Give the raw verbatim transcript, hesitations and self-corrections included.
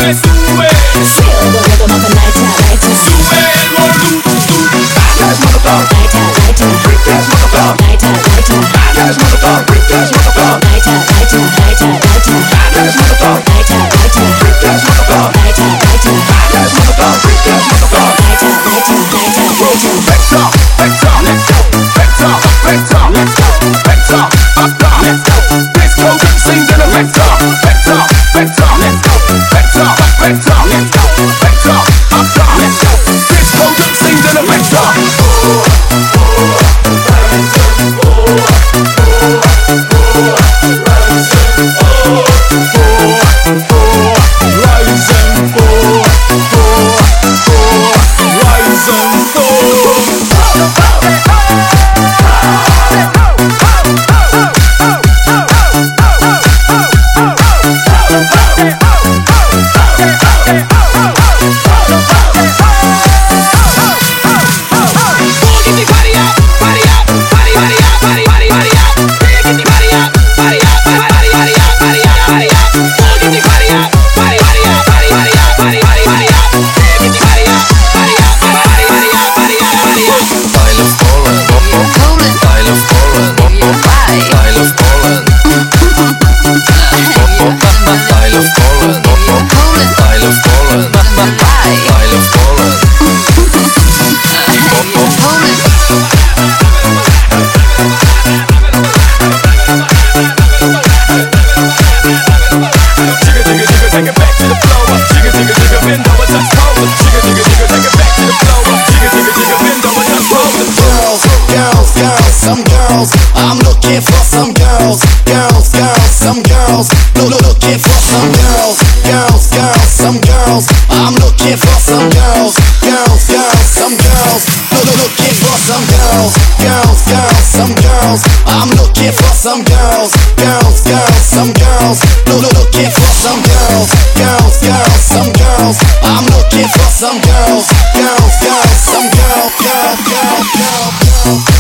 sube. Feel the rhythm of a night out, night out. Sube el volumen. Bad ass motherfucker. Night out, night out. Freak ass motherfucker. Night out, night out. Bad ass motherfucker. Freak ass motherfucker. Night out, night out, night out, night out. Bad ass motherfucker. Night out, night out. Freak ass motherfucker. Night out, night out. Bad ass motherfucker. Freak ass motherfucker. Night out, night out, night out, night out. Vector, vector, let's go. Vector, vector, let's go. Vector, vector, let's go. Disco sings in a vector. Vector, vector, let's go. Vector, vector, let's go. Vector, vector, let's go. Disco sings in a vector. Some girls, I'm looking for some girls. Girls, girls, some girls. Look, look, looking for some girls. Girls, girls, some girls. I'm looking for some girls. Girls, girls, some girls. Look, look, looking for some girls. Girls, girls, some girls. I'm looking for some girls. Girls, girls, some girls. Look, look, looking for some girls. Girls, girls, some girls. I'm looking for some girls. Girls, girls, some girls. Girl, girl, girl, girl.